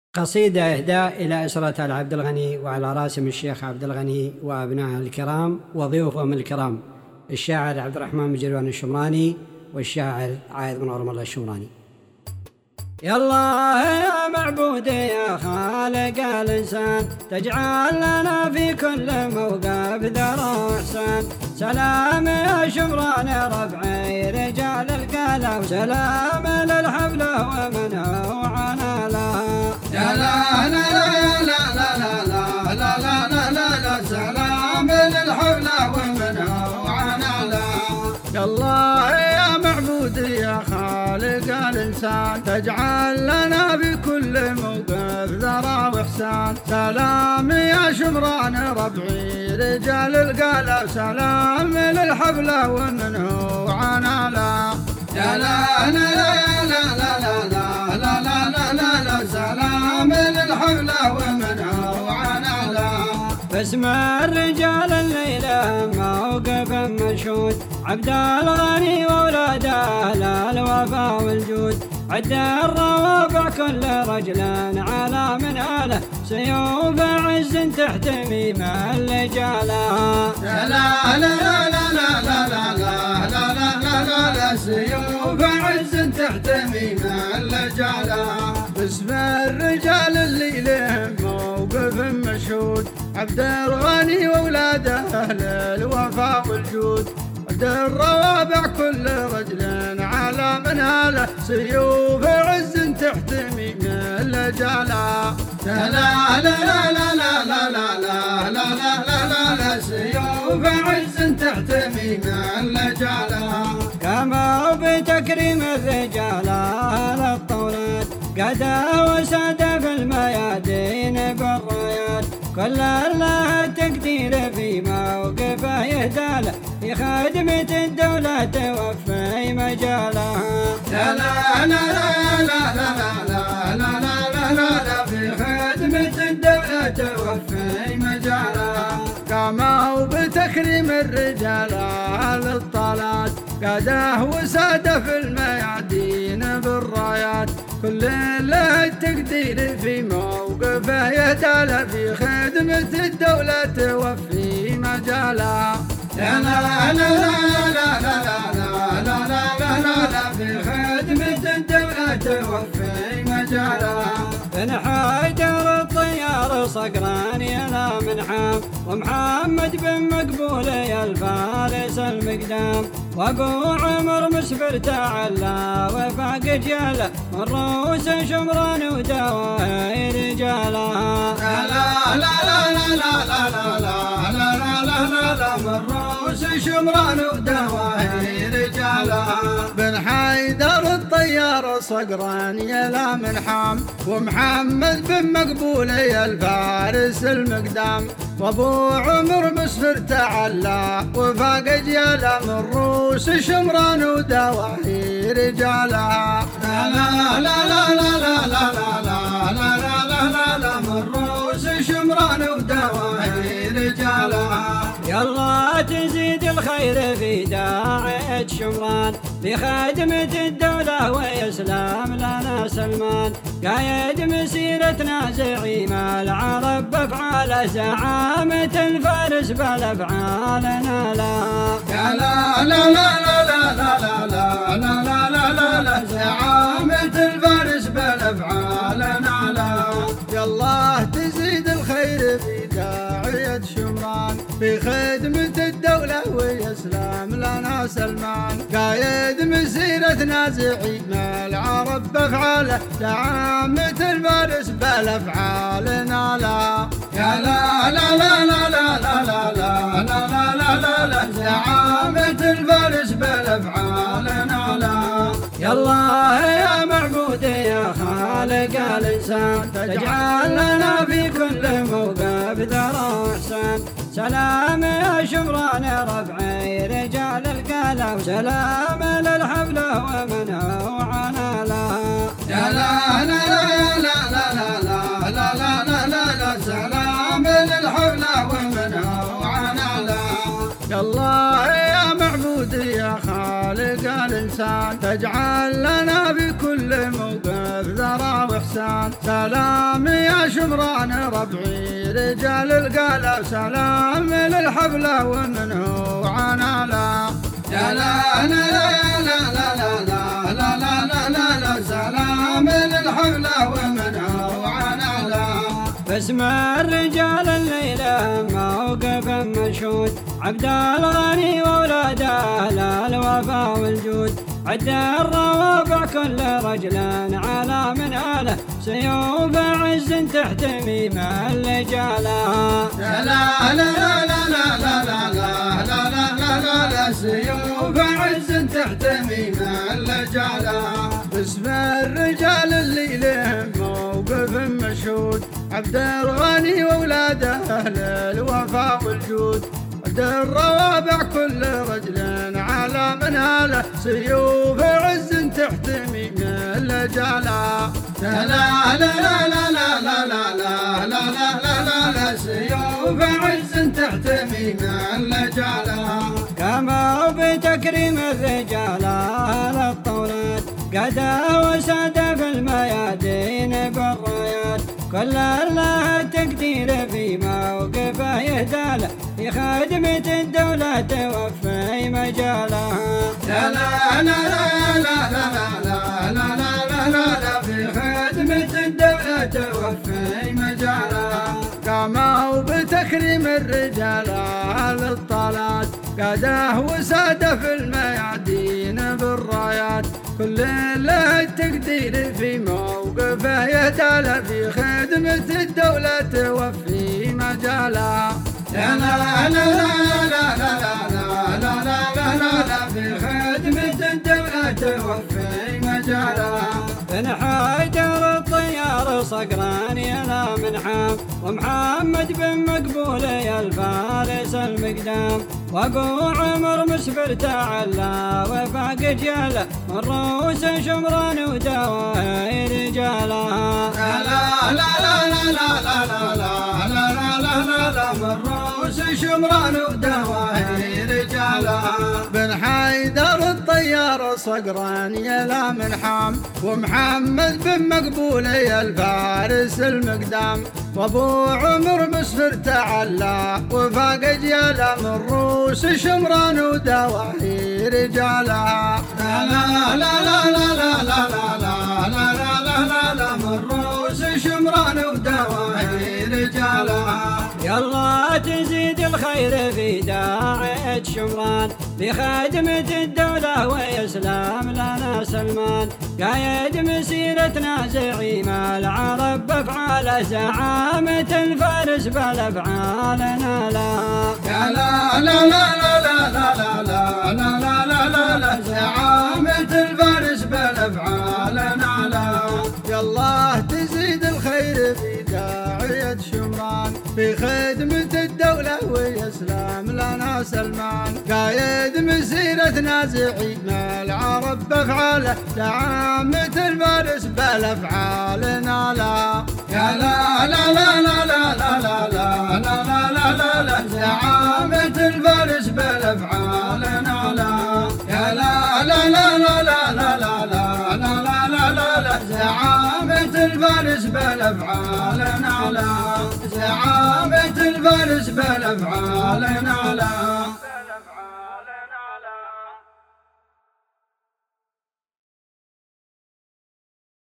قصيدة إهداء إلى أسرة العبد الغني وعلى راسم الشيخ عبد الغني وأبنائه الكرام وضيوفهم الكرام، الشاعر عبد الرحمن بن جلوان الشمراني والشاعر عايض بن عرمله الشمراني. يا الله يا معبود يا خالق الإنسان، تجعل لنا في كل موقف ذرة وإحسان. سلام يا شمران ربعي رجال القلب، سلام للحفل ومن هو عنا لها. يا لا لا لا لا لا لا لا لا لا لا لا، سلام للحفل ومن هو عنا لها. يا الله يا معبود يا خالق الإنسان، تجعل لنا بكل موقف ذرة وإحسان. سلام يا شمران ربعي رجال القلب، سلام للحفلة ومن هو عنا لا. يا لا لا لا لا لا لا لا لا لا لا لا، سلام للحفلة ومن هو عنا لا. باسم الرجال الليلة موقف مشهود، عبد الغني وولاده للوفا والجود. عد الروابع كل رجل على مناله، سيوف عز تحتمي مع اللجالة. يا لا لا لا لا لا لا لا لا لا لا لا لا، سيوف عز تحتمي مع اللجالة. باسم الرجال اللي لهم موقف مشهود، عبد الغني وولاده أهل الوفا والجود. عد الروابع كل رجل على مناله، سيوف عز تحتمي من اللجالة. لا لا لا لا لا لا لا لا لا لا لا لا لا، سيوف عز تحتمي من اللجالة. كما بتكريم الرجال على الطولات، قدا وساد في الميادين بالرايات. كل له التقدير في موقفه يهداله، في خدمة الدولة توفي مجالها. لا لا لا لا لا لا لا لا لا لا لا، في خدمة الدولة توفي مجالها. قاموا بتكريم الرجال على الطلات، قاده وساد في الميادين بالرايات. كل له التقدير في موقفه يهداله، في خدمة الدولة توفي مجالها. لا لا لا لا لا لا لا لا لا لا لا، في خدمة الدولة توفي مجالها. بن حيدر الطيار صقران يلا من حام، ومحمد بن مقبول يا الفارس المقدام. وابو عمر مسفر تعلى وفاق جاله، من روس شمران ودواهي رجالها. لا لا لا لا لا لا لا لا لا لا لا لا، من روس شمران ودواهي رجالها. بن حيدر الطيار صقران يلا من حام، ومحمد بن مقبول يا الفارس المقدام. وابو عمر مسفر تعلى وفاق جياله، من روس شمران ودواهي رجالها. لا لا لا لا لا لا لا لا لا لا لا لا لا، من روس شمران ودواهي رجالها. يلا تزيد الخير في داعية شمران، في خدمة الدولة ويسلم لنا سلمان. قايد مسيرتنا زعيم العرب بأفعاله، زعامة الفارس بالأفعال نالها. يا لا لا لا لا لا لا لا لا لا لا لا لا، زعامة الفارس بالأفعال نالها. يا الله تزيد الخير في داعية شمران، في خدمة الدولة ويسلم لنا سلمان. قايد مسيرتنا زعيم العرب بأفعاله، زعامة الفارس بالأفعال نالها. يا لا لا لا لا لا لا لا لا لا لا لا لا، زعامة الفارس بالأفعال نالها. يا الله يا معبود يا خالق الإنسان، تجعل لنا في كل موقف ذرة وإحسان. سلام يا شمران ربعي رجال القلب، سلام للحفل ومن هو عنا لها. يا لا لا لا لا لا لا لا لا لا لا لا، سلام للحفل ومن هو عنا لها. يا الله يا معبود يا خالق الإنسان، تجعل لنا بكل موقف ذرى وإحسان. سلام يا شمران ربعي رجال القلب، سلام للحفلة ومنه عنالا. يا لا لا لا لا لا لا لا لا لا لا لا، سلام للحفلة ومنه عنالا. باسم الرجال الليلة موقف مشهود، عبد الغني وولاده للوفا والجود. عد الروابع كل رجل على مناله، سيوف عز تحتمي مع اللجالة. لا لا لا لا لا لا لا لا لا لا لا لا، سيوف عز تحتمي مع اللجالة. باسم الرجال اللي لهم موقف مشهود، عبد الغني وولاده للوفا والجود. عد الروابع كل رجل على مناله، سيوف عز تحتمي من اللجالة. لا لا لا لا لا لا لا لا لا لا لا لا، سيوف عز تحتمي من اللجالة. كما بتكريم الرجال على الطولات، قدا وساد في الميادين بالرايات. كل له التقدير في موقفه يهداله، في خدمة الدولة توفي مجالها. لا لا لا لا لا لا لا لا لا لا لا، في خدمة الدولة توفي مجالها. قاموا بتكريم الرجال على الطلات، قاده وساده في الميادين بالرايات. كل له التقدير في موقفه يهداله، في خدمة الدولة توفي مجالها. لا لا لا لا لا لا لا لا لا لا لا، في خدمة الدولة توفي مجالها. بن حيدر الطيار صقران يا منحام، ومحمد بن مقبول يا الفارس المقدام. وابو عمر مسفر تعلى وفاق جاله، من روس شمران ودواهي رجالها. لا لا لا لا لا لا لا لا لا لا لا لا، من روس شمران ودواهي رجالها. بن حيدر الطيار صقران يا منحام، ومحمد بن مقبول يا الفارس المقدام. وابو عمر مسفر تعلى وفاق جياله، من روس شمران ودواهي رجالها. لا لا لا لا لا لا لا لا لا لا لا لا، من روس شمران ودواهي رجالها. يلا تزيد الخير في داعية شمران، بخدمة الدولة وإسلام لنا سلمان. قايد مسيرتنا زعيم العرب بأفعاله، زعامة الفارس بالأفعال نالها. يا لا لا لا لا لا لا لا لا لا لا لا لا، زعامة الفارس بالأفعال نالها. يالله تزيد الخير في داعية شمران، بخدمة الدولة وإسلام لنا سلمان. قايد مسيرتنا زعيم العرب بأفعاله، زعامة الفارس بالأفعال نالها. يا لا لا لا لا لا لا لا لا لا لا لا لا، زعامة الفارس بالأفعال نالها. يا لا لا لا لا لا لا لا لا لا لا لا لا، زعامة الفارس بالأفعال نالها. زعامة الفارس بالأفعال نالها.